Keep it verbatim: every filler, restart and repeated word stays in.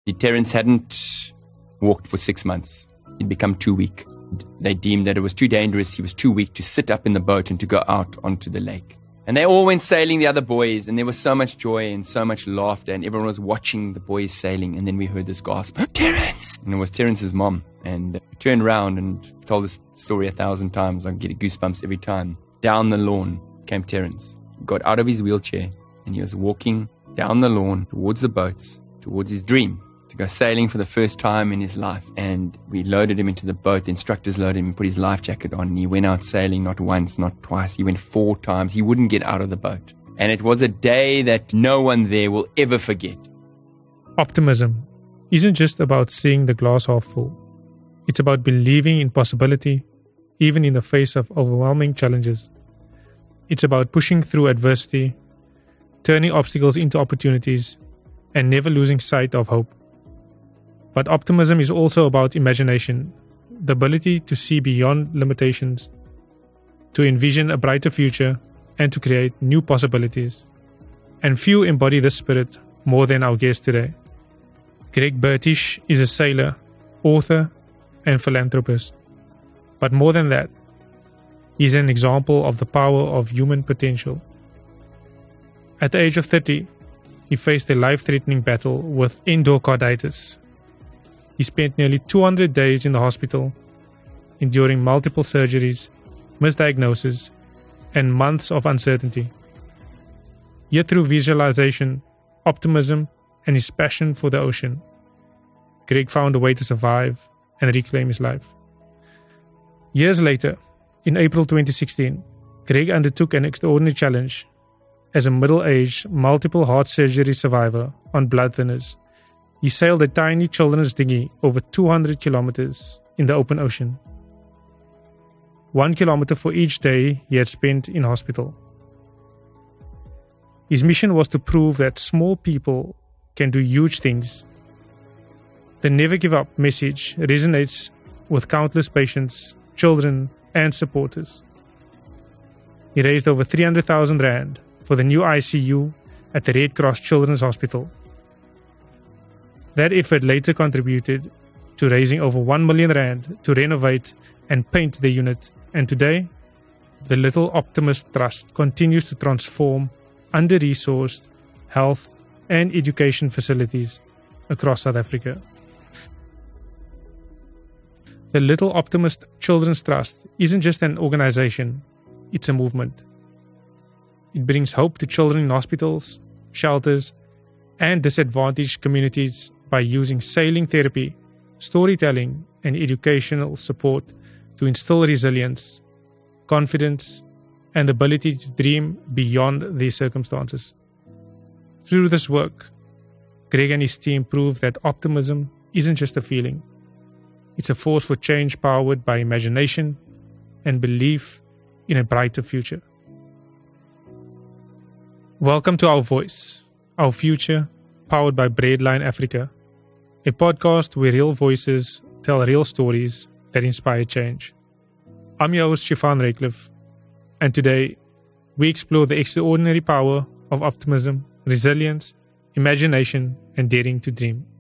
Terence hadn't walked for six months. He'd become too weak. They deemed that it was too dangerous. He was too weak to sit up in the boat and to go out onto the lake. And they all went sailing, the other boys, and there was so much joy and so much laughter, and everyone was watching the boys sailing. And then we heard this gasp, Terence! And it was Terence's mom. And we turned around and told this story a thousand times. I get goosebumps every time. Down the lawn came Terence. He got out of his wheelchair, and he was walking down the lawn towards the boats, towards his dream, to go sailing for the first time in his life. And we loaded him into the boat. The instructors loaded him and put his life jacket on. And he went out sailing not once, not twice. He went four times. He wouldn't get out of the boat. And it was a day that no one there will ever forget. Optimism isn't just about seeing the glass half full. It's about believing in possibility, even in the face of overwhelming challenges. It's about pushing through adversity, turning obstacles into opportunities, and never losing sight of hope. But optimism is also about imagination, the ability to see beyond limitations, to envision a brighter future, and to create new possibilities. And few embody this spirit more than our guest today. Greg Burtish is a sailor, author, and philanthropist. But more than that, he's an example of the power of human potential. At the age of thirty, he faced a life-threatening battle with endocarditis. He spent nearly two hundred days in the hospital, enduring multiple surgeries, misdiagnosis, and months of uncertainty. Yet through visualization, optimism, and his passion for the ocean, Greg found a way to survive and reclaim his life. Years later, in April twenty sixteen, Greg undertook an extraordinary challenge as a middle-aged, multiple heart surgery survivor on blood thinners. He sailed a tiny children's dinghy over two hundred kilometers in the open ocean. One kilometer for each day he had spent in hospital. His mission was to prove that small people can do huge things. The Never Give Up message resonates with countless patients, children, and supporters. He raised over three hundred thousand rand for the new I C U at the Red Cross Children's Hospital. That effort later contributed to raising over one million rand to renovate and paint the unit, and today, the Little Optimist Trust continues to transform under-resourced health and education facilities across South Africa. The Little Optimist Children's Trust isn't just an organization, it's a movement. It brings hope to children in hospitals, shelters, and disadvantaged communities by using sailing therapy, storytelling, and educational support to instill resilience, confidence, and the ability to dream beyond their circumstances. Through this work, Greg and his team prove that optimism isn't just a feeling. It's a force for change powered by imagination and belief in a brighter future. Welcome to Our Voice, Our Future, powered by Breadline Africa, a podcast where real voices tell real stories that inspire change. I'm your host, Shifan Raycliffe, and today we explore the extraordinary power of optimism, resilience, imagination, and daring to dream.